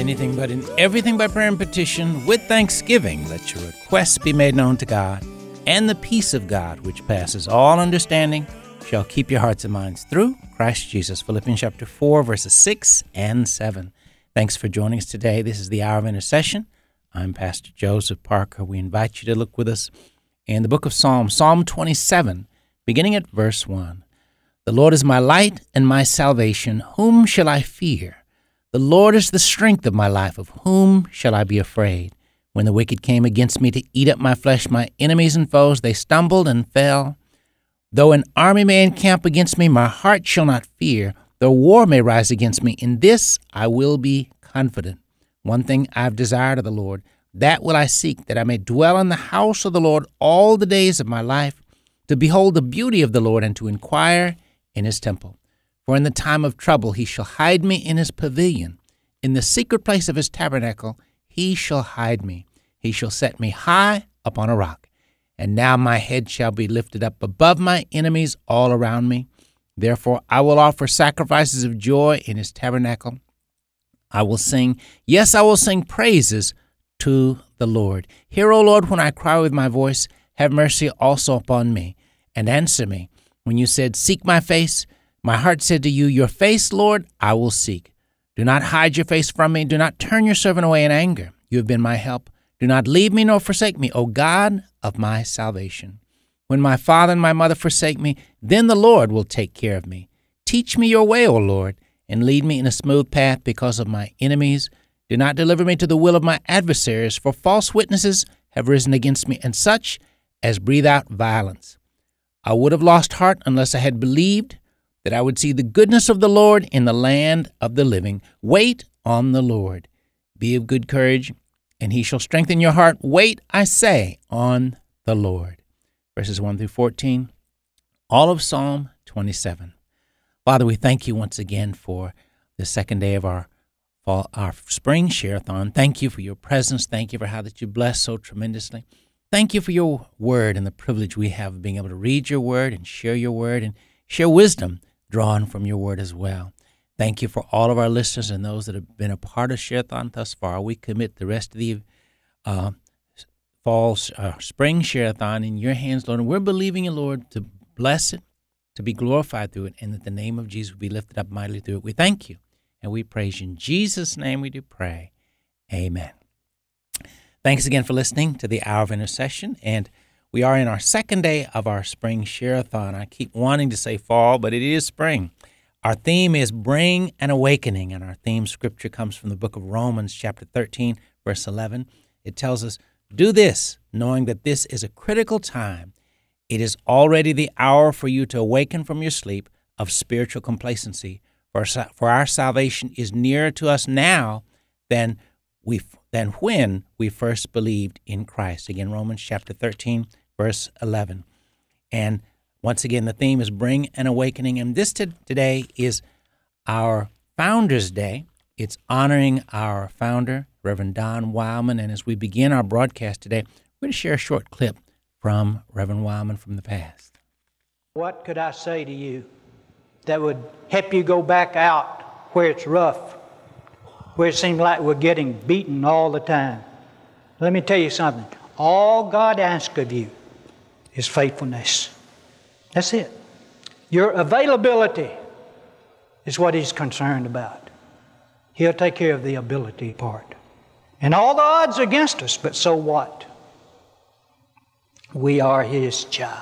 anything but in everything by prayer and petition, with thanksgiving, let your requests be made known to God, and the peace of God, which passes all understanding, shall keep your hearts and minds through Christ Jesus. Philippians chapter 4, verses 6 and 7. Thanks for joining us today. This is the Hour of Intercession. I'm Pastor Joseph Parker. We invite you to look with us in the book of Psalms, Psalm 27, beginning at verse 1. The Lord is my light and my salvation. Whom shall I fear? The Lord is the strength of my life. Of whom shall I be afraid? When the wicked came against me to eat up my flesh, my enemies and foes, they stumbled and fell. Though an army may encamp against me, my heart shall not fear. Though war may rise against me, in this I will be confident. One thing I've desired of the Lord, that will I seek, that I may dwell in the house of the Lord all the days of my life, to behold the beauty of the Lord and to inquire in his temple. For in the time of trouble he shall hide me in his pavilion. In the secret place of his tabernacle he shall hide me. He shall set me high upon a rock. And now my head shall be lifted up above my enemies all around me. Therefore I will offer sacrifices of joy in his tabernacle. I will sing, yes, I will sing praises to the Lord. Hear, O Lord, when I cry with my voice. Have mercy also upon me, and answer me. When you said, seek my face, my heart said to you, your face, Lord, I will seek. Do not hide your face from me. Do not turn your servant away in anger. You have been my help. Do not leave me nor forsake me, O God of my salvation. When my father and my mother forsake me, then the Lord will take care of me. Teach me your way, O Lord, and lead me in a smooth path because of my enemies. Do not deliver me to the will of my adversaries, for false witnesses have risen against me, and such as breathe out violence. I would have lost heart unless I had believed that I would see the goodness of the Lord in the land of the living. Wait on the Lord. Be of good courage, and he shall strengthen your heart. Wait, I say, on the Lord. Verses 1 through 14, all of Psalm 27. Father, we thank you once again for the second day of our spring share-a-thon. Thank you for your presence. Thank you for how that you bless so tremendously. Thank you for your word and the privilege we have of being able to read your word and share wisdom drawn from your word as well. Thank you for all of our listeners and those that have been a part of Share-a-thon thus far. We commit the rest of the spring Share-a-thon in your hands, Lord, and we're believing you, Lord, to bless it, to be glorified through it, and that the name of Jesus will be lifted up mightily through it. We thank you, and we praise you. In Jesus' name we do pray. Amen. Thanks again for listening to the Hour of Intercession, and we are in our second day of our spring Share-a-thon. I keep wanting to say fall, but it is spring. Our theme is Bring an Awakening, and our theme scripture comes from the book of Romans, chapter 13, verse 11. It tells us, do this, knowing that this is a critical time. It is already the hour for you to awaken from your sleep of spiritual complacency, for our salvation is nearer to us now than when we first believed in Christ. Again, Romans chapter 13, verse 11. And once again, the theme is Bring an Awakening. And this today is our Founders Day. It's honoring our founder, Reverend Don Wildmon. And as we begin our broadcast today, we're going to share a short clip from Reverend Wildmon from the past. What could I say to you that would help you go back out where it's rough, where it seems like we're getting beaten all the time? Let me tell you something. All God asks of you is faithfulness. That's it. Your availability is what he's concerned about. He'll take care of the ability part. And all the odds are against us, but so what? We are his child.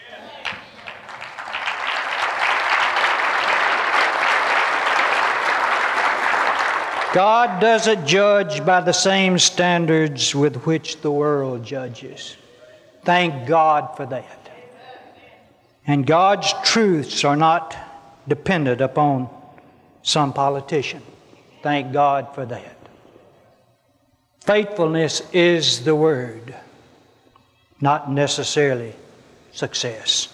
God doesn't judge by the same standards with which the world judges. Thank God for that. And God's truths are not dependent upon some politician. Thank God for that. Faithfulness is the word, not necessarily success.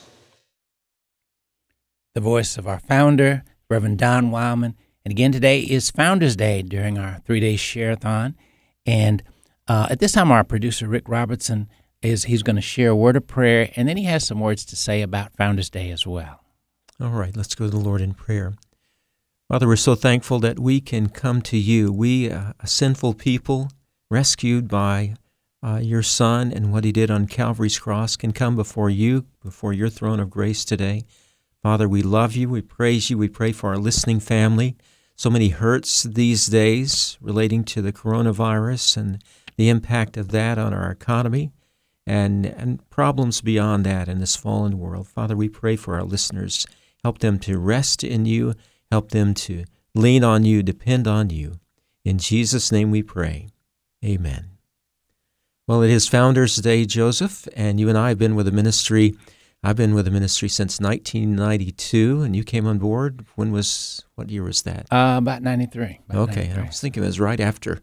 The voice of our founder, Reverend Don Wildmon. And again, today is Founders Day during our 3-day Share-a-thon. And at this time, our producer, Rick Robertson, he's going to share a word of prayer, and then he has some words to say about Founders Day as well. All right, let's go to the Lord in prayer. Father, we're so thankful that we can come to you. We, a sinful people, rescued by your Son and what he did on Calvary's cross, can come before you, before your throne of grace today. Father, we love you. We praise you. We pray for our listening family. So many hurts these days relating to the coronavirus and the impact of that on our economy and problems beyond that in this fallen world. Father, we pray for our listeners. Help them to rest in you. Help them to lean on you, depend on you. In Jesus' name we pray. Amen. Well, it is Founders Day, Joseph, and you and I have been with the ministry. I've been with the ministry since 1992, and you came on board. What year was that? About 93. Okay, 93. I was thinking it was right after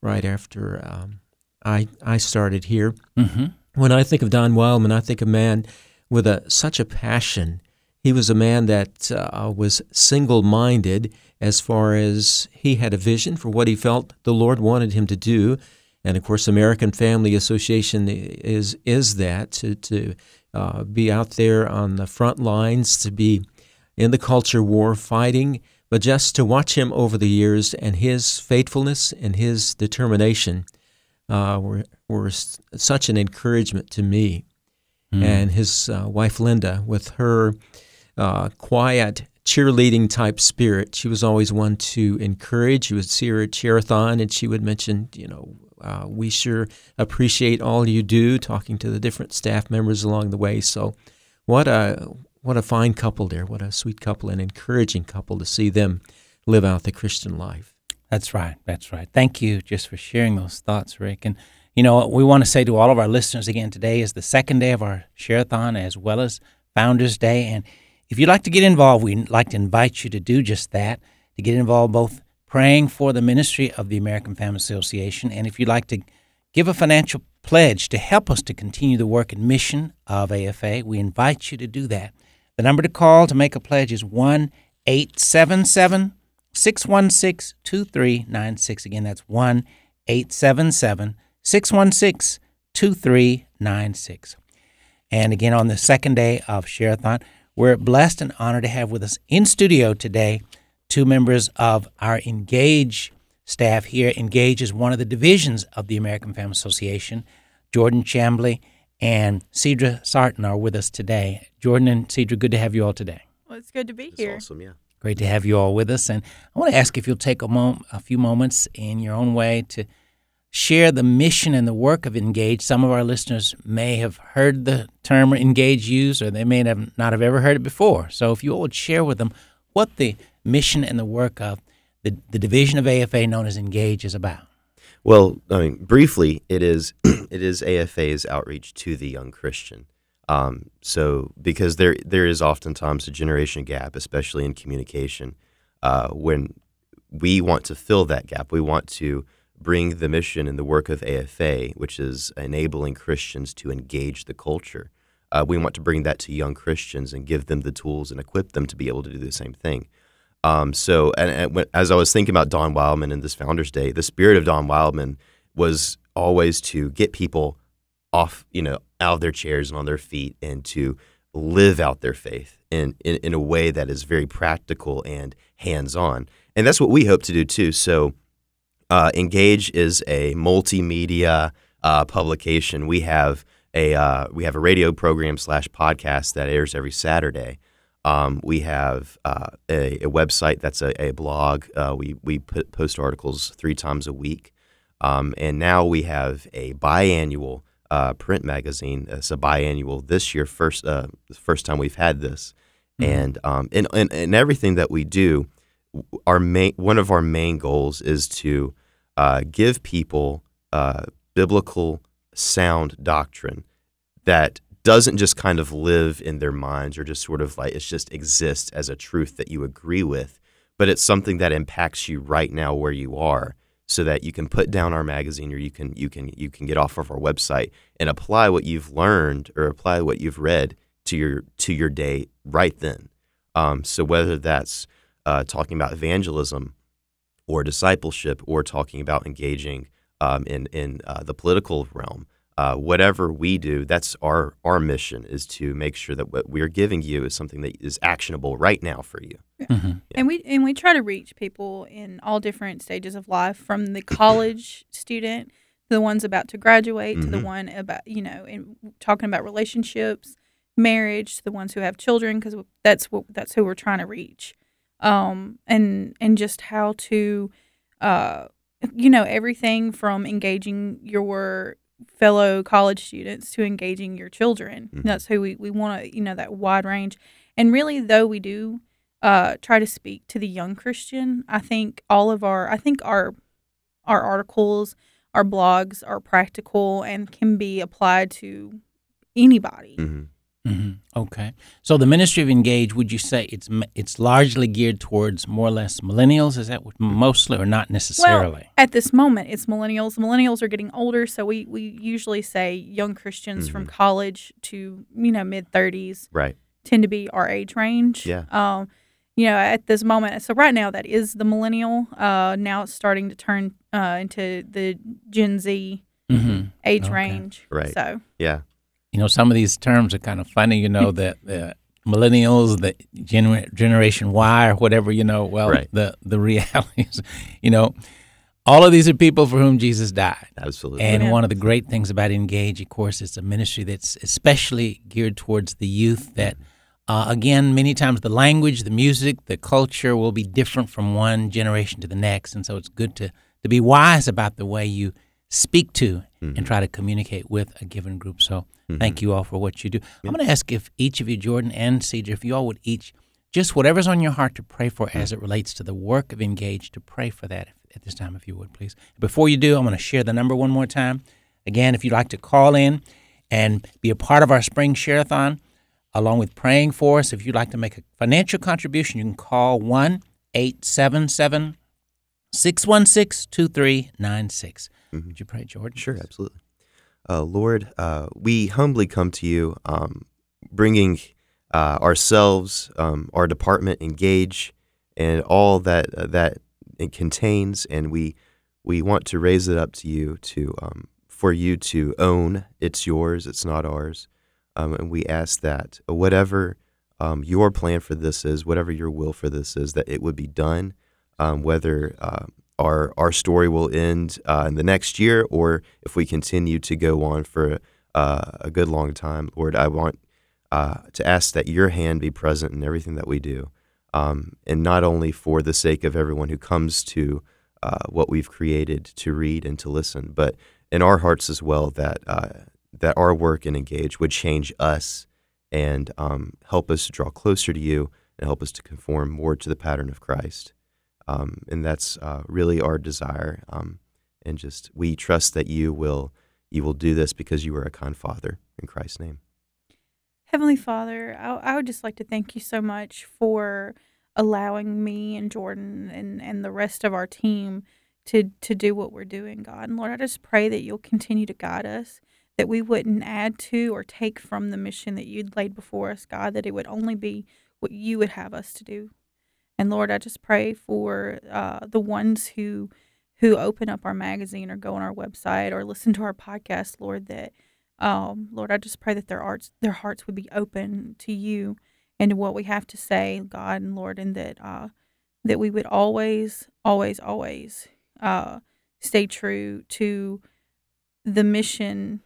I started here. Mm-hmm. When I think of Don Wildman, I think of a man with such a passion. He was a man that was single-minded as far as he had a vision for what he felt the Lord wanted him to do. And, of course, American Family Association is that, to be out there on the front lines, to be in the culture war fighting, but just to watch him over the years and his faithfulness and his determination were such an encouragement to me. And his wife, Linda, with her quiet, cheerleading type spirit, she was always one to encourage. You would see her at Chair-a-thon, and she would mention, we sure appreciate all you do, talking to the different staff members along the way. So what a fine couple there. What a sweet couple, an encouraging couple to see them live out the Christian life. That's right. Thank you just for sharing those thoughts, Rick. And, we want to say to all of our listeners again, today is the second day of our Share-a-thon as well as Founders Day. And if you'd like to get involved, we'd like to invite you to do just that, to get involved both praying for the ministry of the American Family Association, and if you'd like to give a financial pledge to help us to continue the work and mission of AFA, we invite you to do that. The number to call to make a pledge is 1-877-616-2396. Again, that's 1-877-616-2396. And again, on the second day of Share-a-thon, we're blessed and honored to have with us in studio today two members of our Engage staff here. Engage is one of the divisions of the American Family Association. Jordan Chambly and Cedra Sarton are with us today. Jordan and Cedra, good to have you all today. Well, it's good to be here. That's awesome, yeah. Great to have you all with us. And I want to ask if you'll take a few moments in your own way to share the mission and the work of Engage. Some of our listeners may have heard the term Engage used, or they may not have ever heard it before. So if you all would share with them what the mission and the work of the division of AFA known as Engage is about. Well, briefly, it is AFA's outreach to the young Christian. So because there is oftentimes a generation gap, especially in communication, when we want to fill that gap, we want to bring the mission and the work of AFA, which is enabling Christians to engage the culture. We want to bring that to young Christians and give them the tools and equip them to be able to do the same thing. So as I was thinking about Don Wildman and this Founders Day, the spirit of Don Wildman was always to get people off, out of their chairs and on their feet, and to live out their faith in a way that is very practical and hands-on. And that's what we hope to do too. So Engage is a multimedia publication. We have a radio program / podcast that airs every Saturday. We have a website that's a blog. We post articles 3 times a week. And now we have a biannual print magazine. It's a biannual this year, the first time we've had this. Mm-hmm. And everything that we do, one of our main goals is to give people biblical sound doctrine that doesn't just kind of live in their minds or just sort of like it just exists as a truth that you agree with, but it's something that impacts you right now where you are, so that you can put down our magazine, or you can get off of our website and apply what you've learned or apply what you've read to your day right then. So whether that's talking about evangelism or discipleship, or talking about engaging in the political realm, whatever we do, that's our mission, is to make sure that what we're giving you is something that is actionable right now for you. Mm-hmm. And we try to reach people in all different stages of life, from the college student to the ones about to graduate to the one about in talking about relationships, marriage, to the ones who have children, because that's who we're trying to reach, and just how to, everything from engaging your fellow college students to engaging your children. That's who we want to, that wide range. And really, though, we do try to speak to the young Christian. I think our articles, our blogs are practical and can be applied to anybody. Okay. So the ministry of Engage, would you say it's largely geared towards more or less millennials? Is that what mostly, or not necessarily? Well, at this moment, it's millennials. Millennials are getting older, so we usually say young Christians from college to mid-30s. Right. Tend to be our age range. Yeah. At this moment. So right now that is the millennial. Now it's starting to turn into the Gen Z age range. Right. So Yeah. Some of these terms are kind of funny, that the millennials, the Generation Y or whatever, Right. the reality is, all of these are people for whom Jesus died. Absolutely. And one of the great things about Engage, of course, is a ministry that's especially geared towards the youth that, again, many times the language, the music, the culture will be different from one generation to the next. And so it's good to be wise about the way you speak to and try to communicate with a given group. So thank you all for what you do. I'm going to ask if each of you, Jordan and Cedra, if you all would each, just whatever's on your heart to pray for as it relates to the work of Engage, to pray for that at this time, if you would, please. Before you do, I'm going to share the number one more time. Again, if you'd like to call in and be a part of our Spring Share-a-thon, along with praying for us, if you'd like to make a financial contribution, you can call 1-877-616-2396. Would you pray, Jordan? Sure, absolutely. Lord, we humbly come to you, bringing ourselves, our department, Engage, and all that it contains, and we want to raise it up to you for you to own. It's yours, it's not ours. And we ask that whatever your plan for this is, whatever your will for this is, that it would be done, whether our story will end in the next year, or if we continue to go on for a good long time. Lord, I want to ask that your hand be present in everything that we do, and not only for the sake of everyone who comes to what we've created to read and to listen, but in our hearts as well, that our work and Engage would change us and help us to draw closer to you and help us to conform more to the pattern of Christ. And that's really our desire. And just we trust that you will do this because you are a kind Father, in Christ's name. Heavenly Father, I would just like to thank you so much for allowing me and Jordan and the rest of our team to do what we're doing, God. And Lord, I just pray that you'll continue to guide us, that we wouldn't add to or take from the mission that you'd laid before us, God, that it would only be what you would have us to do. And Lord, I just pray for the ones who open up our magazine or go on our website or listen to our podcast, Lord, that Lord, I just pray that their hearts would be open to you and to what we have to say, God, and Lord, and that we would always, always, always stay true to the mission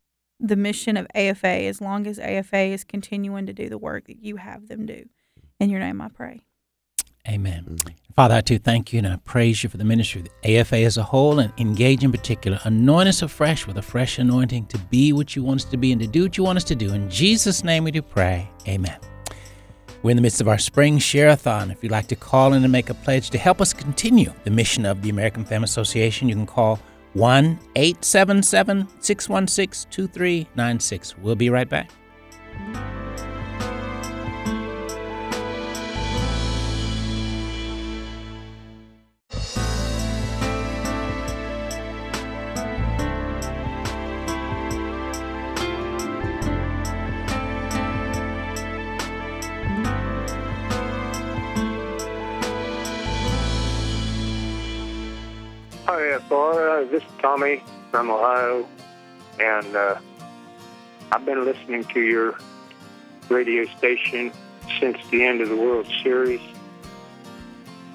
of AFA, as long as AFA is continuing to do the work that you have them do. In your name I pray. Amen. Father, I too thank you and I praise you for the ministry of the AFA as a whole, and Engage in particular. Anoint us afresh with a fresh anointing to be what you want us to be and to do what you want us to do. In Jesus' name we do pray. Amen. We're in the midst of our Spring Share-a-thon. If you'd like to call in and make a pledge to help us continue the mission of the American Family Association, you can call 1-877-616-2396. We'll be right back. Hi, Florida. This is Tommy from Ohio, and I've been listening to your radio station since the end of the World Series,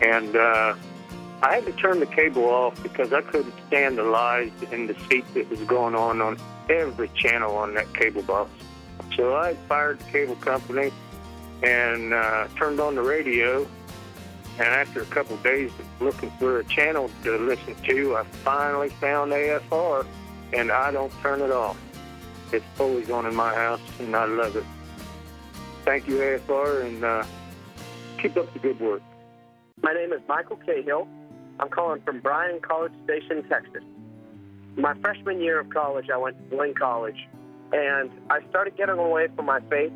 And I had to turn the cable off because I couldn't stand the lies and deceit that was going on every channel on that cable box. So I fired the cable company and turned on the radio. And after a couple of days of looking for a channel to listen to, I finally found AFR, and I don't turn it off. It's always on in my house, and I love it. Thank you, AFR, and keep up the good work. My name is Michael Cahill. I'm calling from Bryan College Station, Texas. My freshman year of college, I went to Blaine College, and I started getting away from my faith.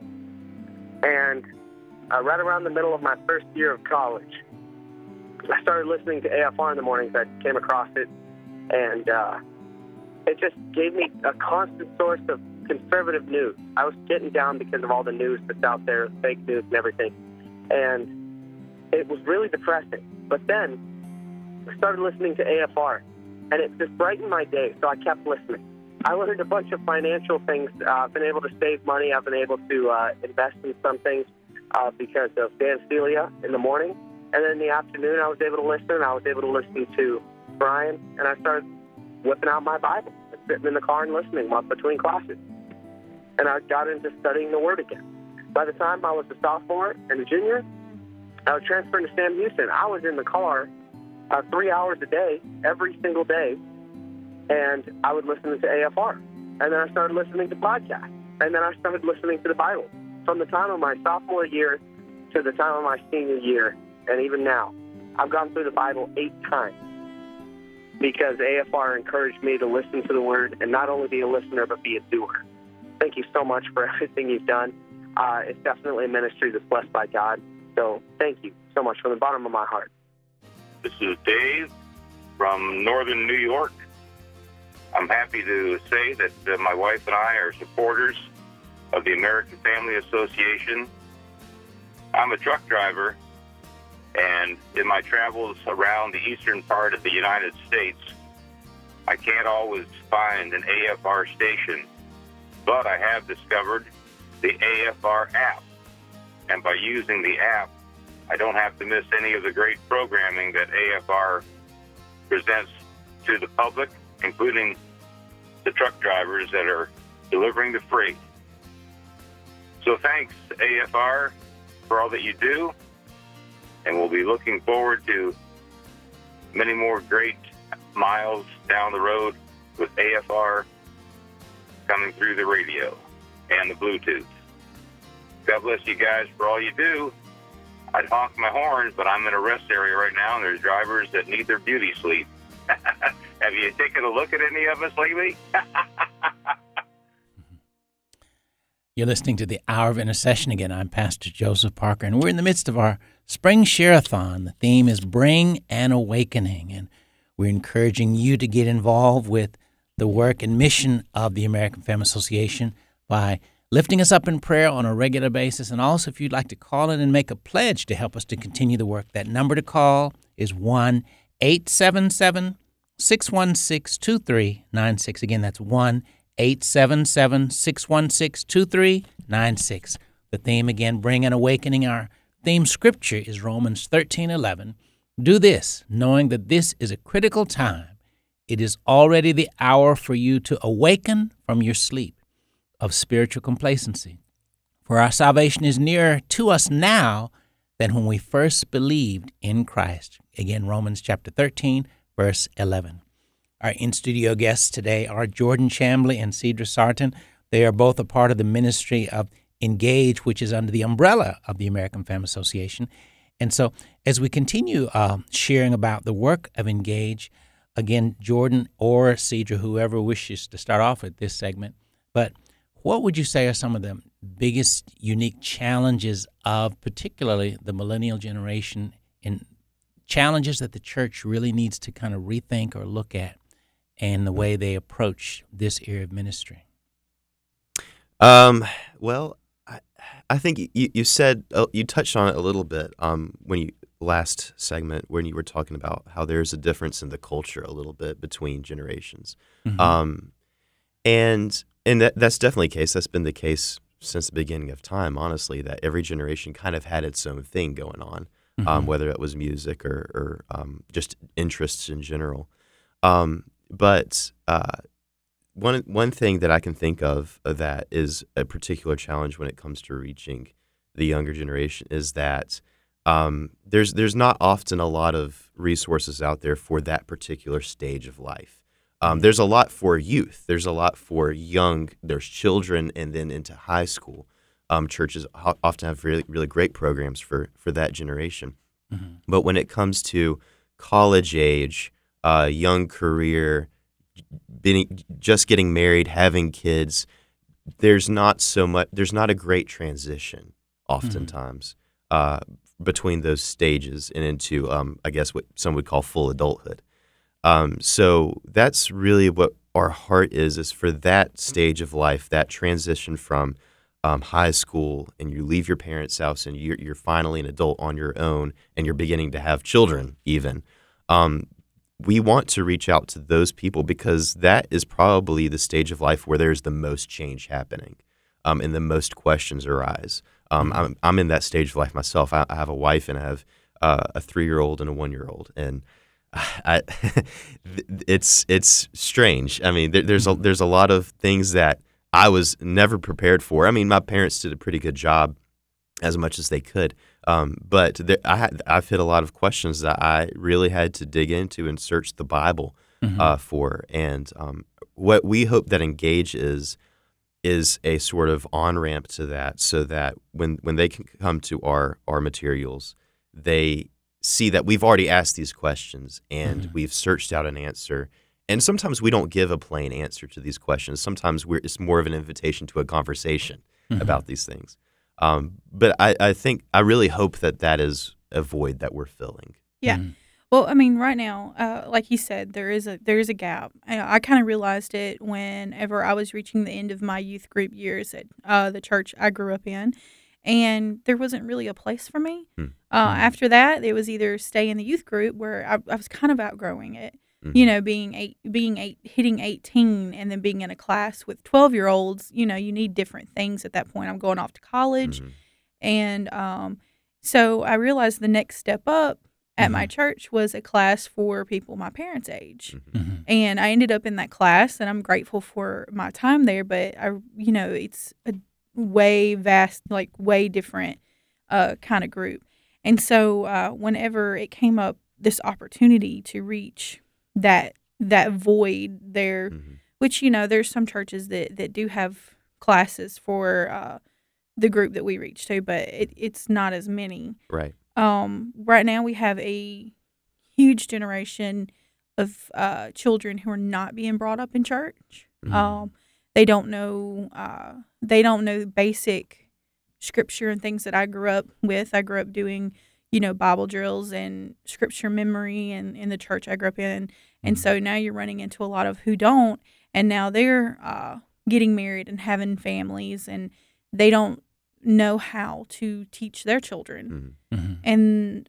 And right around the middle of my first year of college, I started listening to AFR in the mornings. I came across it, and it just gave me a constant source of conservative news. I was getting down because of all the news that's out there, fake news and everything, and it was really depressing. But then I started listening to AFR, and it just brightened my day, so I kept listening. I learned a bunch of financial things. I've been able to save money. I've been able to invest in some things because of Dan Celia in the morning. And then in the afternoon, I was able to listen. I was able to listen to Brian, and I started whipping out my Bible and sitting in the car and listening while between classes. And I got into studying the Word again. By the time I was a sophomore and a junior, I was transferring to Sam Houston. I was in the car 3 hours a day, every single day, and I would listen to AFR. And then I started listening to podcasts. And then I started listening to the Bible. From the time of my sophomore year to the time of my senior year, and even now, I've gone through the Bible 8 times because AFR encouraged me to listen to the Word and not only be a listener, but be a doer. Thank you so much for everything you've done. It's definitely a ministry that's blessed by God. So thank you so much from the bottom of my heart. This is Dave from northern New York. I'm happy to say that my wife and I are supporters of the American Family Association. I'm a truck driver, and in my travels around the eastern part of the United States, I can't always find an AFR station, but I have discovered the AFR app. And by using the app, I don't have to miss any of the great programming that AFR presents to the public, including the truck drivers that are delivering the freight. So thanks, AFR, for all that you do, and we'll be looking forward to many more great miles down the road with AFR coming through the radio and the Bluetooth. God bless you guys for all you do. I'd honk my horns, but I'm in a rest area right now, and there's drivers that need their beauty sleep. Have you taken a look at any of us lately? You're listening to the Hour of Intercession again. I'm Pastor Joseph Parker, and we're in the midst of our Spring Share-a-thon. The theme is Bring an Awakening, and we're encouraging you to get involved with the work and mission of the American Family Association by lifting us up in prayer on a regular basis. And also, if you'd like to call in and make a pledge to help us to continue the work, that number to call is 1-877-616-2396. Again, that's 1-877-616-2396. The theme again, Bring an Awakening. Our theme scripture is Romans 13:11. Do this, knowing that this is a critical time. It is already the hour for you to awaken from your sleep of spiritual complacency. For our salvation is nearer to us now than when we first believed in Christ. Again, Romans chapter 13, verse 11. Our in-studio guests today are Jordan Chamblee and Cedra Sarton. They are both a part of the ministry of Engage, which is under the umbrella of the American Family Association. And so as we continue sharing about the work of Engage, again, Jordan or Cedra, whoever wishes to start off with this segment, but what would you say are some of the biggest unique challenges of particularly the millennial generation, and challenges that the church really needs to kind of rethink or look at and the way they approach this area of ministry? Well, I think you said, you touched on it a little bit when you last segment when you were talking about how there's a difference in the culture a little bit between generations. Mm-hmm. And that's definitely the case. That's been the case since the beginning of time, honestly, that every generation kind of had its own thing going on. whether it was music or just interests in general. But one thing that I can think of that is a particular challenge when it comes to reaching the younger generation is that there's not often a lot of resources out there for that particular stage of life. There's a lot for youth. There's a lot for young. There's children, and then into high school. Churches often have really, really great programs for that generation. But when it comes to college age, young career, just getting married, having kids, there's not a great transition oftentimes between those stages and into, I guess, what some would call full adulthood. So that's really what our heart is for that stage of life, that transition from high school, and you leave your parents' house and you're finally an adult on your own, and you're beginning to have children even. We want to reach out to those people because that is probably the stage of life where there's the most change happening and the most questions arise. I'm in that stage of life myself. I have a wife and I have a 3-year-old and a 1-year-old, and it's strange. I mean, there's a lot of things that I was never prepared for. I mean, my parents did a pretty good job as much as they could, but I've hit a lot of questions that I really had to dig into and search the Bible for. And what we hope that Engage is a sort of on-ramp to that, so that when they can come to our materials, they see that we've already asked these questions and we've searched out an answer. And sometimes we don't give a plain answer to these questions. Sometimes it's more of an invitation to a conversation about these things. But I really hope that is a void that we're filling. Yeah. Well, I mean, right now, like you said, there is a gap. I kind of realized it whenever I was reaching the end of my youth group years at the church I grew up in, and there wasn't really a place for me. After that, it was either stay in the youth group where I was kind of outgrowing it. You know, hitting 18 and then being in a class with 12-year-olds, you know, you need different things at that point. I'm going off to college. And so I realized the next step up at my church was a class for people my parents' age. And I ended up in that class, and I'm grateful for my time there. But, it's a way different kind of group. And so whenever it came up, this opportunity to reach that void there, which, there's some churches that do have classes for the group that we reach to, but it's not as many. Right. Right now we have a huge generation of children who are not being brought up in church. They don't know basic scripture and things that I grew up with. I grew up doing Bible drills and scripture memory and in the church I grew up in. And so now you're running into a lot of who don't, and now they're getting married and having families, and they don't know how to teach their children. And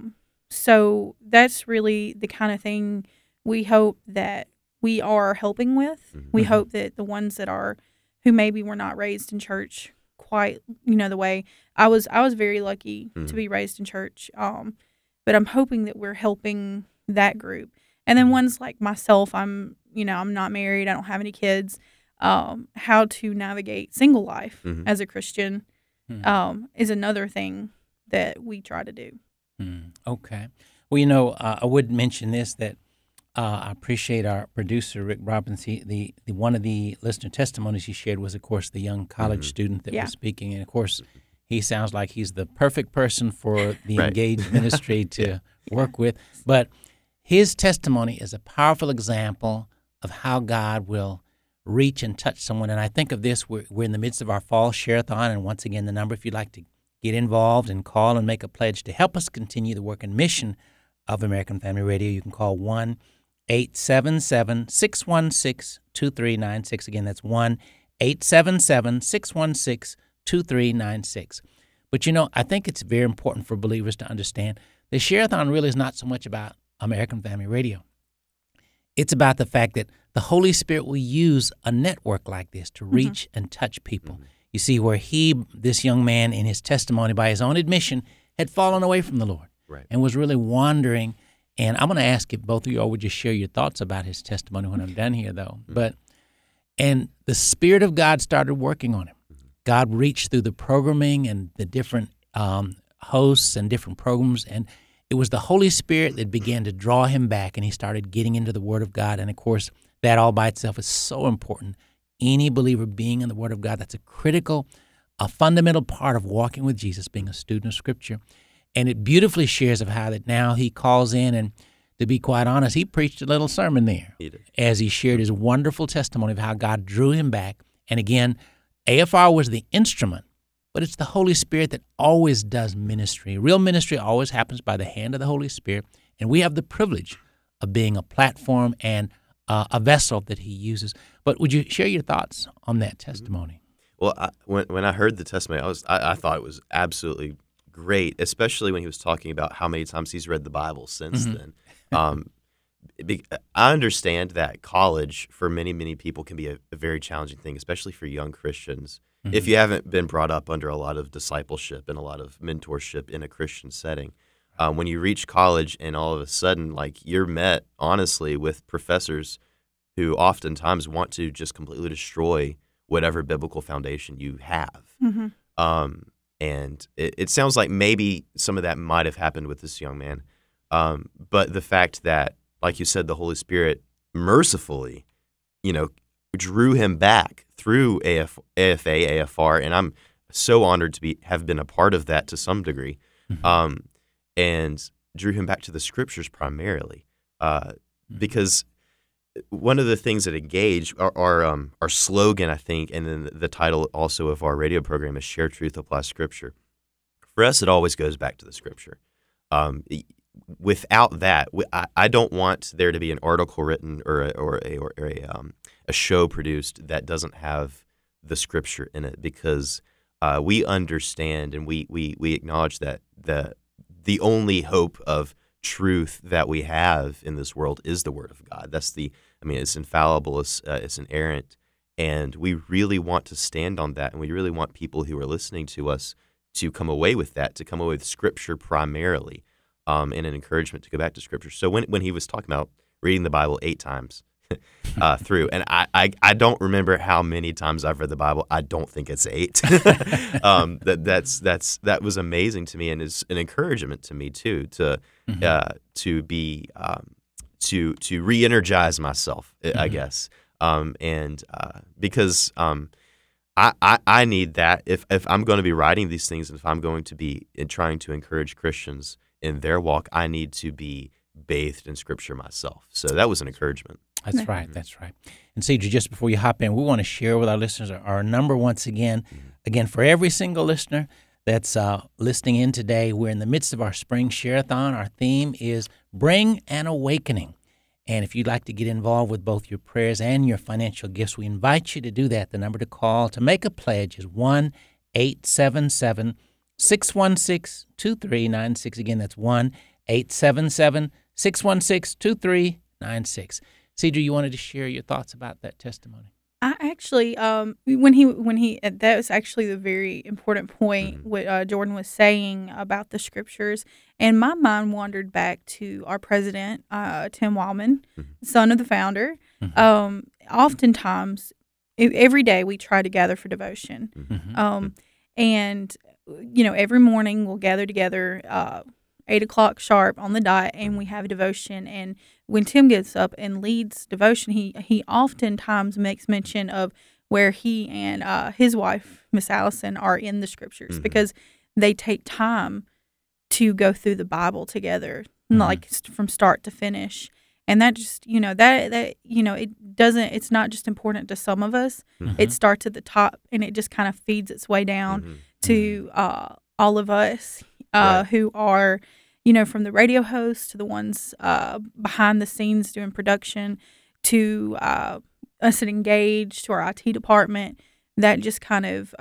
so that's really the kind of thing we hope that we are helping with. We hope that the ones who maybe were not raised in church quite, the way I was very lucky to be raised in church. But I'm hoping that we're helping that group. And then ones like myself, I'm not married, I don't have any kids. How to navigate single life as a Christian is another thing that we try to do. Okay. Well, I would mention this, that I appreciate our producer, Rick Robbins. The one of the listener testimonies he shared was, of course, the young college student that was speaking. And, of course, he sounds like he's the perfect person for the Engaged ministry to work with. But his testimony is a powerful example of how God will reach and touch someone. And I think of this, we're in the midst of our fall share-a-thon, and once again, the number, if you'd like to get involved and call and make a pledge to help us continue the work and mission of American Family Radio, you can call 1-877-616-2396. Again, that's 1-877-616-2396. But, I think it's very important for believers to understand the share-a-thon really is not so much about American Family Radio. It's about the fact that the Holy Spirit will use a network like this to reach and touch people. You see, where this young man, in his testimony, by his own admission, had fallen away from the Lord. Right. and was really wandering. And I'm going to ask if both of you all would just share your thoughts about his testimony when I'm done here, though. And the Spirit of God started working on him. God reached through the programming and the different hosts and different programs, and it was the Holy Spirit that began to draw him back, and he started getting into the Word of God. And, of course, that all by itself is so important. Any believer being in the Word of God, that's a fundamental part of walking with Jesus, being a student of Scripture. And it beautifully shares of how that now he calls in, and to be quite honest, he preached a little sermon there as he shared his wonderful testimony of how God drew him back. And again, AFR was the instrument, but it's the Holy Spirit that always does ministry. Real ministry always happens by the hand of the Holy Spirit, and we have the privilege of being a platform and a vessel that he uses. But would you share your thoughts on that testimony? Well, when I heard the testimony, I thought it was absolutely great, especially when he was talking about how many times he's read the Bible since then. I understand that college for many, many people can be a very challenging thing, especially for young Christians. If you haven't been brought up under a lot of discipleship and a lot of mentorship in a Christian setting, when you reach college and all of a sudden, like, you're met, honestly, with professors who oftentimes want to just completely destroy whatever biblical foundation you have. And it sounds like maybe some of that might have happened with this young man. But the fact that, like you said, the Holy Spirit mercifully, drew him back through AFA, AFR, and I'm so honored to have been a part of that to some degree, and drew him back to the Scriptures primarily, because one of the things that Engage, our slogan, I think, and then the title also of our radio program is Share Truth, Apply Scripture. For us, it always goes back to the Scripture. Without that, I don't want there to be an article written or a show produced that doesn't have the Scripture in it, because we understand and we acknowledge that the only hope of truth that we have in this world is the Word of God. It's infallible, it's inerrant, and we really want to stand on that, and we really want people who are listening to us to come away with that, to come away with Scripture primarily, and an encouragement to go back to Scripture. So when he was talking about reading the Bible 8 times through, and I don't remember how many times I've read the Bible. I don't think it's 8. That was amazing to me, and is an encouragement to me too, to be to re-energize myself, I guess, because I need that if I'm going to be writing these things, and if I'm going to be trying to encourage Christians in their walk, I need to be bathed in Scripture myself. So that was an encouragement. That's right. That's right. And Cedric, just before you hop in, we want to share with our listeners our number once again. Again, for every single listener that's listening in today, we're in the midst of our spring share-a-thon. Our theme is Bring an Awakening. And if you'd like to get involved with both your prayers and your financial gifts, we invite you to do that. The number to call to make a pledge is 1-877-616-2396. Again, that's 1-877-616-2396. Cedric, you wanted to share your thoughts about that testimony. I actually, when he that was actually the very important point what Jordan was saying about the Scriptures, and my mind wandered back to our president, Tim Wildman, son of the founder. Oftentimes, every day we try to gather for devotion, and every morning we'll gather together. 8 o'clock sharp on the dot, and we have a devotion. And when Tim gets up and leads devotion, he oftentimes makes mention of where he and his wife, Miss Allison, are in the Scriptures, because they take time to go through the Bible together, like from start to finish. And that just, it's not just important to some of us. It starts at the top, and it just kind of feeds its way down to all of us who are, from the radio hosts to the ones behind the scenes doing production, to us at Engage, to our IT department. That just kind of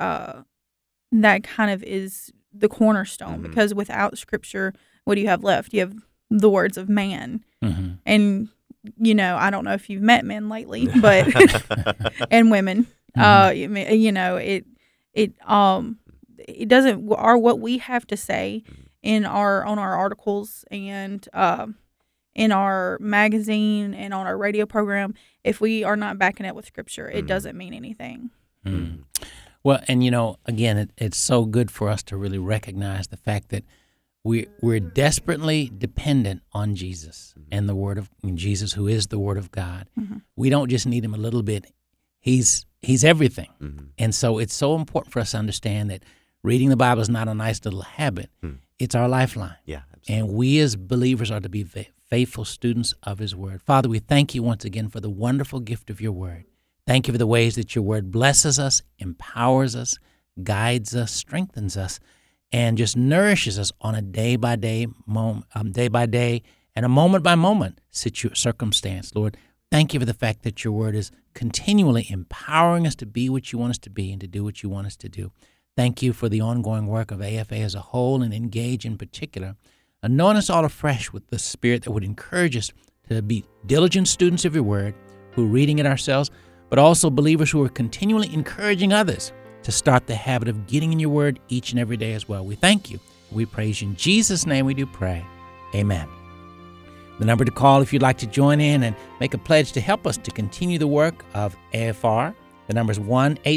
is the cornerstone, because without Scripture, what do you have left? You have the words of man. And, I don't know if you've met men lately, but and women, it doesn't, what we have to say on our articles and in our magazine and on our radio program, if we are not backing it with Scripture, it doesn't mean anything. Mm. Well, and again, it's so good for us to really recognize the fact that we're desperately dependent on Jesus and the Word of Jesus, who is the Word of God. Mm-hmm. We don't just need Him a little bit; He's everything. Mm-hmm. And so it's so important for us to understand that reading the Bible is not a nice little habit; it's our lifeline. Yeah, absolutely. And we as believers are to be faithful students of His Word. Father, we thank You once again for the wonderful gift of Your Word. Thank You for the ways that Your Word blesses us, empowers us, guides us, strengthens us, and just nourishes us on a day-by-day and a moment-by-moment circumstance. Lord, thank You for the fact that Your Word is continually empowering us to be what You want us to be and to do what You want us to do. Thank You for the ongoing work of AFA as a whole and Engage in particular, anoint us all afresh with the Spirit that would encourage us to be diligent students of Your Word, who are reading it ourselves, but also believers who are continually encouraging others to start the habit of getting in Your Word each and every day as well. We thank You. We praise You. In Jesus' name we do pray. Amen. The number to call if you'd like to join in and make a pledge to help us to continue the work of AFR, the number is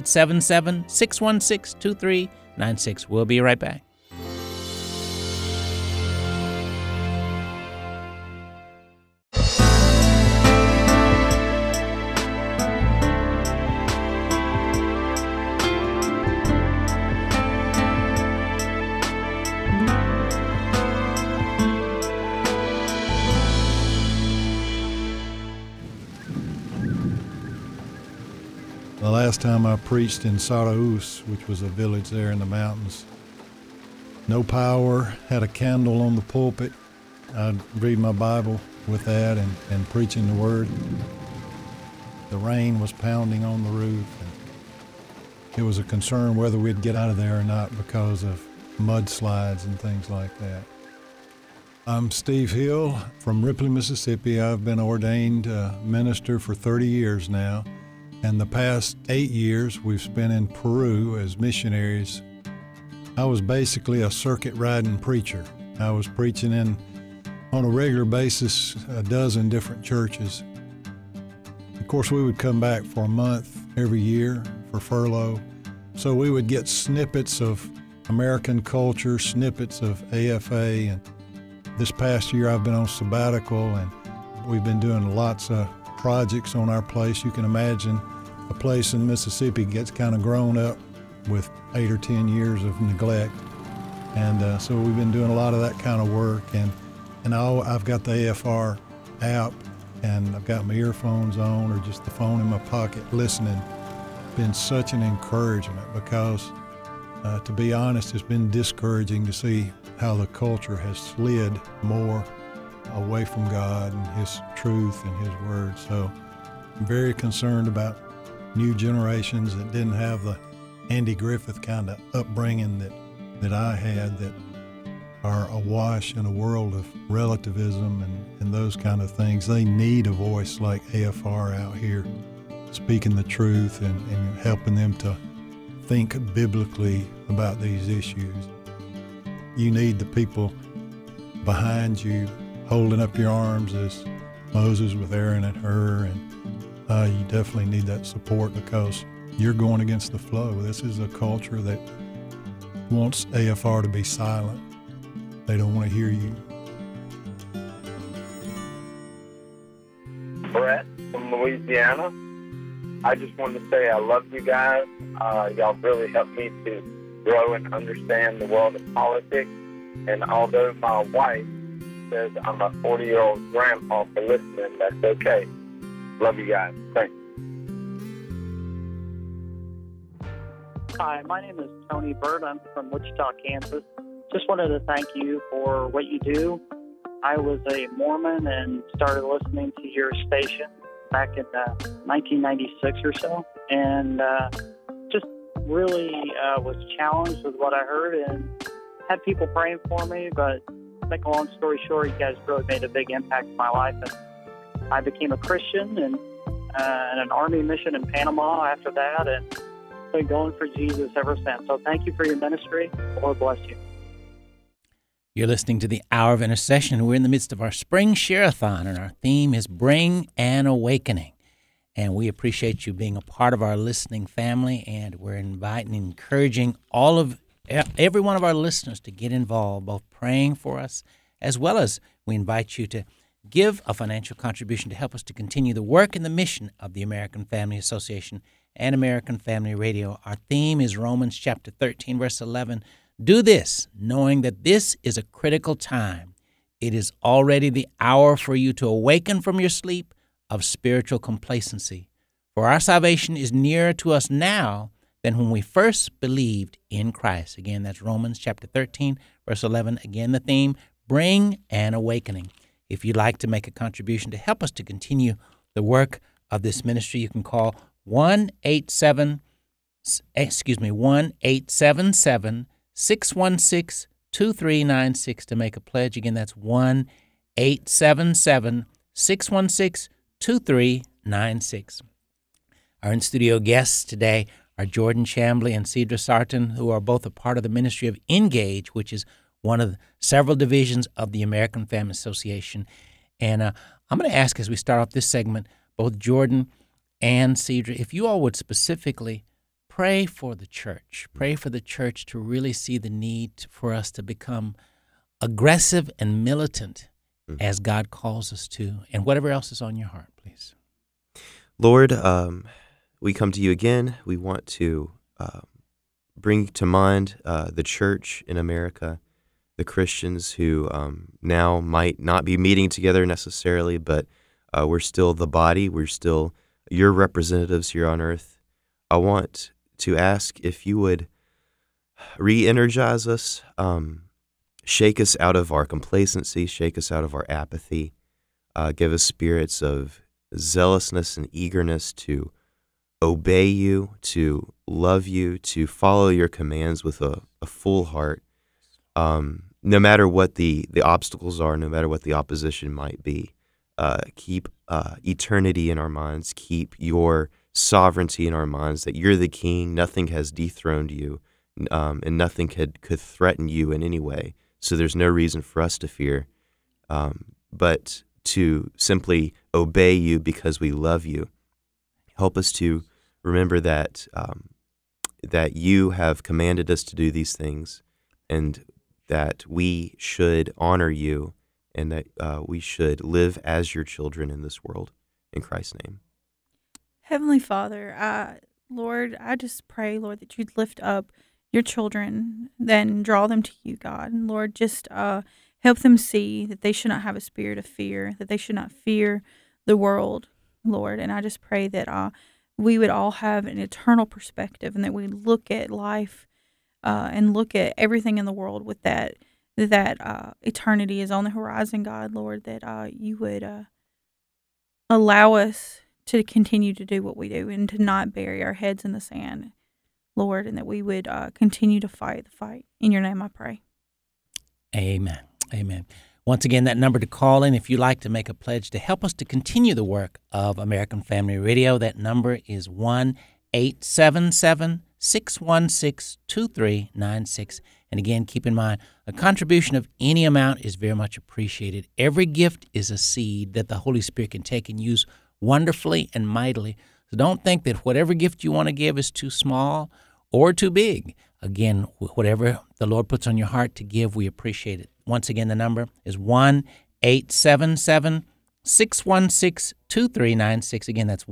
1-877-616-2396. We'll be right back. The last time I preached in Saraus, which was a village there in the mountains, no power, had a candle on the pulpit. I'd read my Bible with that and preaching the Word. The rain was pounding on the roof. And it was a concern whether we'd get out of there or not because of mudslides and things like that. I'm Steve Hill from Ripley, Mississippi. I've been ordained minister for 30 years now. And the past 8 years we've spent in Peru as missionaries. I was basically a circuit riding preacher. I was preaching on a regular basis a dozen different churches. Of course, we would come back for a month every year for furlough. So we would get snippets of American culture, snippets of AFA. And this past year I've been on sabbatical and we've been doing lots of projects on our place. You can imagine a place in Mississippi gets kind of grown up with 8 or 10 years of neglect. And so we've been doing a lot of that kind of work. And I've got the AFR app and I've got my earphones on or just the phone in my pocket listening. It's been such an encouragement because, to be honest, it's been discouraging to see how the culture has slid more away from God and His truth and His Word. So I'm very concerned about new generations that didn't have the Andy Griffith kind of upbringing that I had, that are awash in a world of relativism and those kind of things. They need a voice like AFR out here speaking the truth and helping them to think biblically about these issues. You need the people behind you holding up your arms as Moses with Aaron and Hur, and you definitely need that support because you're going against the flow. This is a culture that wants AFR to be silent. They don't want to hear you. Brett from Louisiana. I just wanted to say I love you guys. Y'all really helped me to grow and understand the world of politics. And although my wife says I'm a 40-year-old grandpa for listening, that's okay. Love you guys. Thanks. Hi, my name is Tony Bird. I'm from Wichita, Kansas. Just wanted to thank you for what you do. I was a Mormon and started listening to your station back in 1996 or so, and just really was challenged with what I heard and had people praying for me. But to make a long story short, you guys really made a big impact in my life, and I became a Christian and an Army mission in Panama after that, and been going for Jesus ever since. So thank you for your ministry. Lord bless you. You're listening to the Hour of Intercession. We're in the midst of our spring share-a-thon, and our theme is Bring an Awakening. And we appreciate you being a part of our listening family, and we're inviting and encouraging every one of our listeners to get involved, both praying for us, as well as we invite you to give a financial contribution to help us to continue the work and the mission of the American Family Association and American Family Radio. Our theme is Romans chapter 13, verse 11. Do this, knowing that this is a critical time. It is already the hour for you to awaken from your sleep of spiritual complacency. For our salvation is nearer to us now than when we first believed in Christ. Again, that's Romans chapter 13, verse 11. Again, the theme, Bring an Awakening. If you'd like to make a contribution to help us to continue the work of this ministry, you can call 1-877-616-2396 to make a pledge. Again, that's 1-877-616-2396. Our in-studio guests today are Jordan Chambly and Cedra Sarton, who are both a part of the ministry of Engage, which is one of the several divisions of the American Family Association. And I'm going to ask, as we start off this segment, both Jordan and Cedra, if you all would specifically pray for the church to really see the need for us to become aggressive and militant as God calls us to, and whatever else is on your heart, please. Lord, we come to you again. We want to bring to mind the church in America, the Christians who now might not be meeting together necessarily, but we're still the body. We're still your representatives here on earth. I want to ask if you would re-energize us, shake us out of our complacency, shake us out of our apathy, give us spirits of zealousness and eagerness to obey you, to love you, to follow your commands with a full heart. No matter what the obstacles are, no matter what the opposition might be, keep eternity in our minds, keep your sovereignty in our minds, that you're the king, nothing has dethroned you, and nothing could threaten you in any way. So there's no reason for us to fear, but to simply obey you because we love you. Help us to remember that that you have commanded us to do these things, and that we should honor you, and that we should live as your children in this world. In Christ's name. Heavenly Father, Lord, I just pray, Lord, that you'd lift up your children, then draw them to you, God. And Lord, just help them see that they should not have a spirit of fear, that they should not fear the world, Lord. And I just pray that we would all have an eternal perspective, and that we look at life and look at everything in the world with that eternity is on the horizon, God, Lord, that you would allow us to continue to do what we do and to not bury our heads in the sand, Lord, and that we would continue to fight the fight. In your name I pray. Amen. Amen. Once again, that number to call in if you'd like to make a pledge to help us to continue the work of American Family Radio, that number is 1-877-616-2396. And again, keep in mind, a contribution of any amount is very much appreciated. Every gift is a seed that the Holy Spirit can take and use wonderfully and mightily. So don't think that whatever gift you want to give is too small or too big. Again, whatever the Lord puts on your heart to give, we appreciate it. Once again, the number is 1-877-616-2396. Again, that's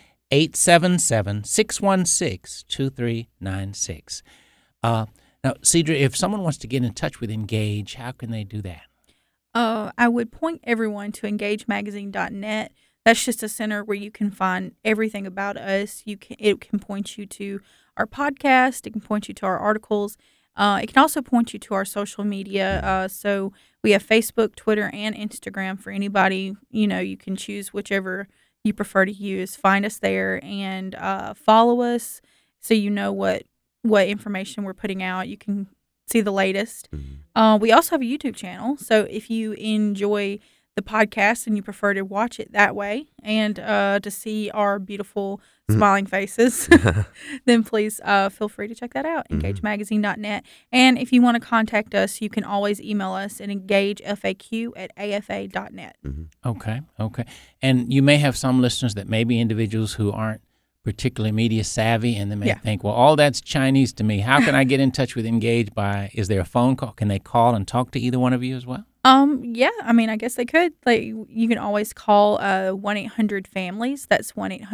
1-877-616-2396. Now, Cedra, if someone wants to get in touch with Engage, how can they do that? I would point everyone to engagemagazine.net. That's just a center where you can find everything about us. It can point you to our podcast. It can point you to our articles. It can also point you to our social media. So we have Facebook, Twitter, and Instagram for anybody. You can choose whichever you prefer to use. Find us there and follow us so you know what information we're putting out. You can see the latest. We also have a YouTube channel. So if you enjoy the podcast and you prefer to watch it that way and to see our beautiful smiling faces, then please feel free to check that out, engagemagazine.net. And if you want to contact us, you can always email us at engagefaq@afa.net. Okay. And you may have some listeners that may be individuals who aren't particularly media savvy, and they may think, well, all that's Chinese to me. How can I get in touch with Engage is there a phone call? Can they call and talk to either one of you as well? Yeah, I mean, I guess they could. Like, you can always call 1-800-FAMILIES. That's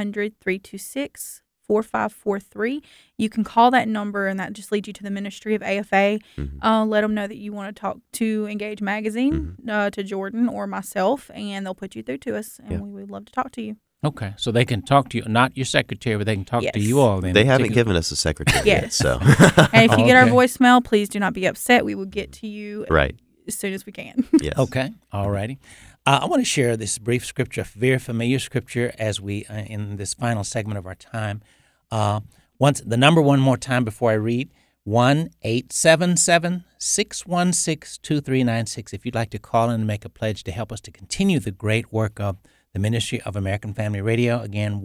1-800-326-4543. You can call that number, and that just leads you to the ministry of AFA. Let them know that you want to talk to Engage Magazine, to Jordan or myself, and they'll put you through to us, and we would love to talk to you. Okay, so they can talk to you, not your secretary, but they can talk to you all then. They haven't given us a secretary yet, so. And if you get our voicemail, please do not be upset. We will get to you as soon as we can. Yes. Okay, all righty. I want to share this brief scripture, a very familiar scripture, as we, in this final segment of our time. Once the number one more time before I read, 1-877-616-2396. If you'd like to call in and make a pledge to help us to continue the great work of the Ministry of American Family Radio. Again,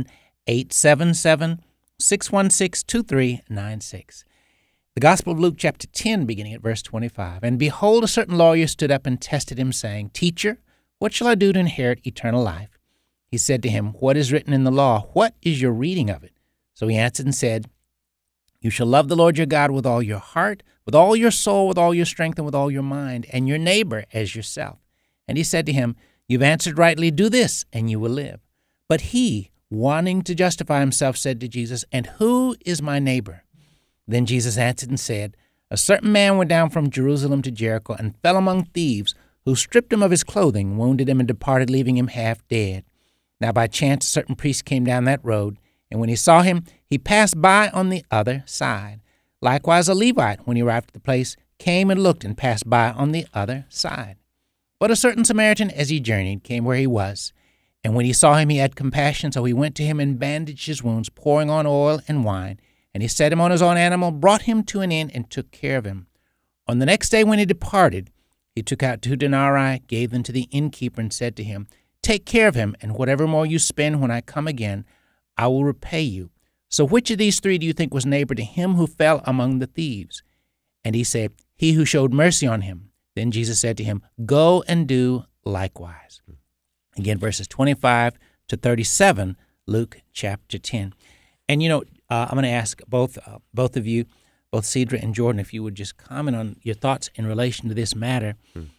1-877-616-2396. The Gospel of Luke, chapter 10, beginning at verse 25. And behold, a certain lawyer stood up and tested him, saying, Teacher, what shall I do to inherit eternal life? He said to him, What is written in the law? What is your reading of it? So he answered and said, You shall love the Lord your God with all your heart, with all your soul, with all your strength, and with all your mind, and your neighbor as yourself. And he said to him, You've answered rightly, do this, and you will live. But he, wanting to justify himself, said to Jesus, And who is my neighbor? Then Jesus answered and said, A certain man went down from Jerusalem to Jericho, and fell among thieves, who stripped him of his clothing, wounded him, and departed, leaving him half dead. Now by chance a certain priest came down that road, and when he saw him, he passed by on the other side. Likewise a Levite, when he arrived at the place, came and looked, and passed by on the other side. But a certain Samaritan, as he journeyed, came where he was. And when he saw him, he had compassion, so he went to him and bandaged his wounds, pouring on oil and wine. And he set him on his own animal, brought him to an inn, and took care of him. On the next day when he departed, he took out 2 denarii, gave them to the innkeeper, and said to him, Take care of him, and whatever more you spend when I come again, I will repay you. So which of these 3 do you think was neighbor to him who fell among the thieves? And he said, He who showed mercy on him. Then Jesus said to him, Go and do likewise. Again, verses 25 to 37, Luke chapter 10. And, I'm going to ask both of you, both Cedra and Jordan, if you would just comment on your thoughts in relation to this matter.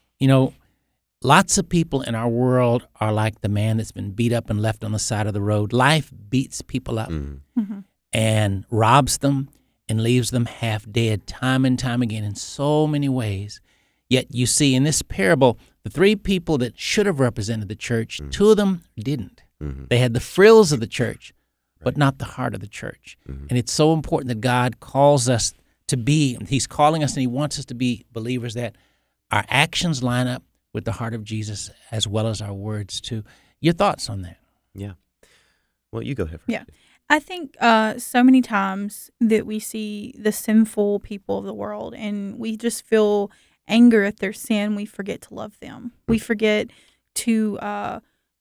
Lots of people in our world are like the man that's been beat up and left on the side of the road. Life beats people up and robs them and leaves them half dead time and time again in so many ways. Yet you see in this parable, the 3 people that should have represented the church, 2 of them didn't. They had the frills of the church, but not the heart of the church. And it's so important that God calls us to be, He's calling us and He wants us to be believers that our actions line up with the heart of Jesus as well as our words too. Your thoughts on that? Yeah. Well, you go ahead first. Yeah. I think so many times that we see the sinful people of the world and we just feel anger at their sin, we forget to love them. We forget that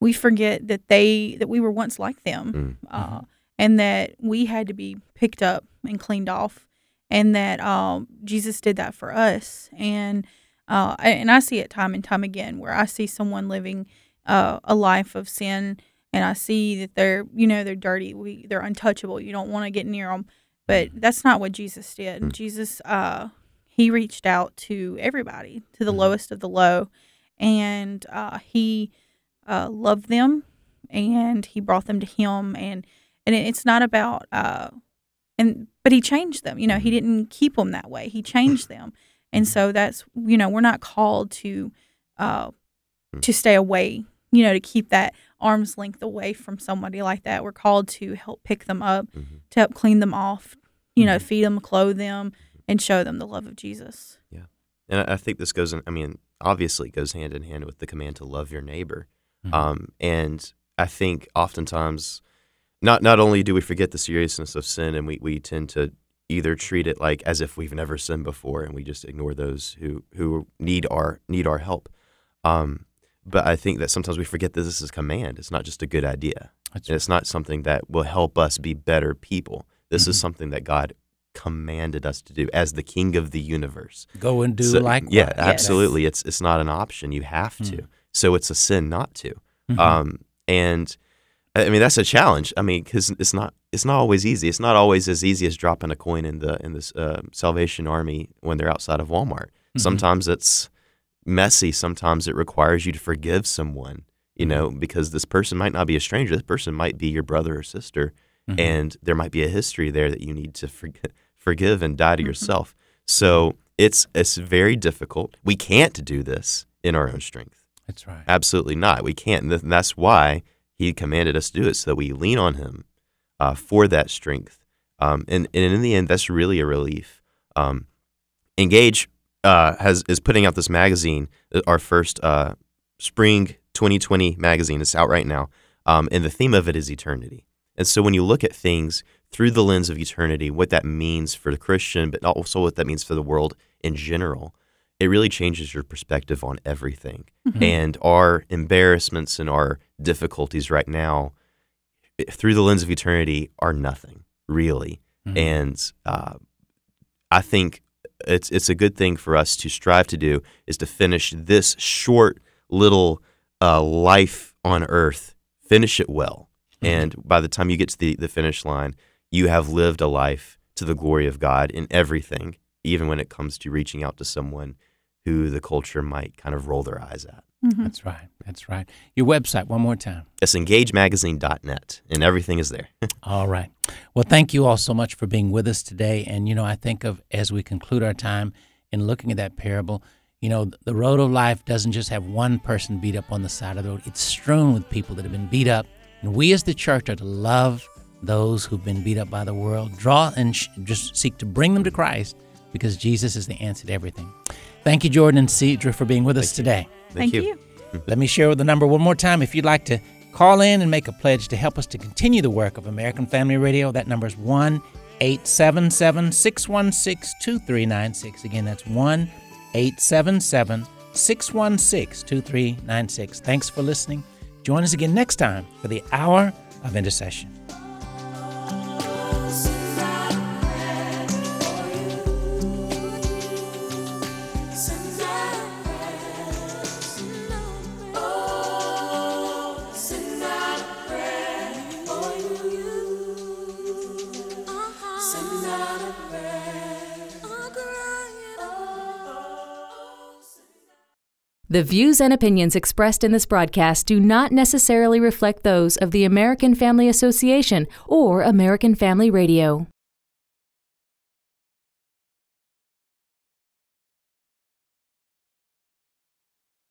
we were once like them, and that we had to be picked up and cleaned off, and that Jesus did that for us. And I see it time and time again where I see someone living a life of sin, and I see that they're dirty, they're untouchable. You don't want to get near them, but that's not what Jesus did. Jesus, He reached out to everybody, to the lowest of the low, and He loved them, and He brought them to Him, and it's not about but He changed them. He didn't keep them that way. He changed them, and so that's we're not called to stay away. To keep that arm's length away from somebody like that. We're called to help pick them up, to help clean them off. Feed them, clothe them, and show them the love of Jesus. Yeah. And I think this obviously goes hand in hand with the command to love your neighbor. And I think oftentimes, not only do we forget the seriousness of sin, and we tend to either treat it like as if we've never sinned before, and we just ignore those who need our help. But I think that sometimes we forget that this is a command. It's not just a good idea. It's not something that will help us be better people. This is something that God commanded us to do as the King of the universe. Go and do likewise. Yeah, absolutely. It's not an option. You have to. So it's a sin not to. And I mean, that's a challenge. I mean, because it's not always easy. It's not always as easy as dropping a coin in the Salvation Army when they're outside of Walmart. Sometimes it's messy. Sometimes it requires you to forgive someone, you know, because this person might not be a stranger. This person might be your brother or sister, and there might be a history there that you need to forgive and die to yourself. So it's very difficult. We can't do this in our own strength. That's right. Absolutely not. We can't. And that's why He commanded us to do it, so that we lean on Him for that strength. And in the end, that's really a relief. Engage is putting out this magazine, our first spring 2020 magazine. It's out right now, and the theme of it is eternity. And so when you look at things through the lens of eternity, what that means for the Christian, but also what that means for the world in general, it really changes your perspective on everything. And our embarrassments and our difficulties right now, through the lens of eternity, are nothing, really. And I think it's a good thing for us to strive to do, is to finish this short little life on earth, finish it well. And by the time you get to the finish line, you have lived a life to the glory of God in everything, even when it comes to reaching out to someone who the culture might kind of roll their eyes at. That's right. That's right. Your website, one more time. It's engagemagazine.net, and everything is there. All right. Well, thank you all so much for being with us today. And, you know, I think of, as we conclude our time in looking at that parable, you know, the road of life doesn't just have one person beat up on the side of the road. It's strewn with people that have been beat up. And we as the church are to love those who've been beat up by the world, draw and just seek to bring them to Christ, because Jesus is the answer to everything. Thank you, Jordan and Cedra, for being with us today. Thank you. Let me share the number one more time. If you'd like to call in and make a pledge to help us to continue the work of American Family Radio, that number is 1-877-616-2396. Again, that's 1-877-616-2396. Thanks for listening. Join us again next time for the Hour of Intercession. The views and opinions expressed in this broadcast do not necessarily reflect those of the American Family Association or American Family Radio.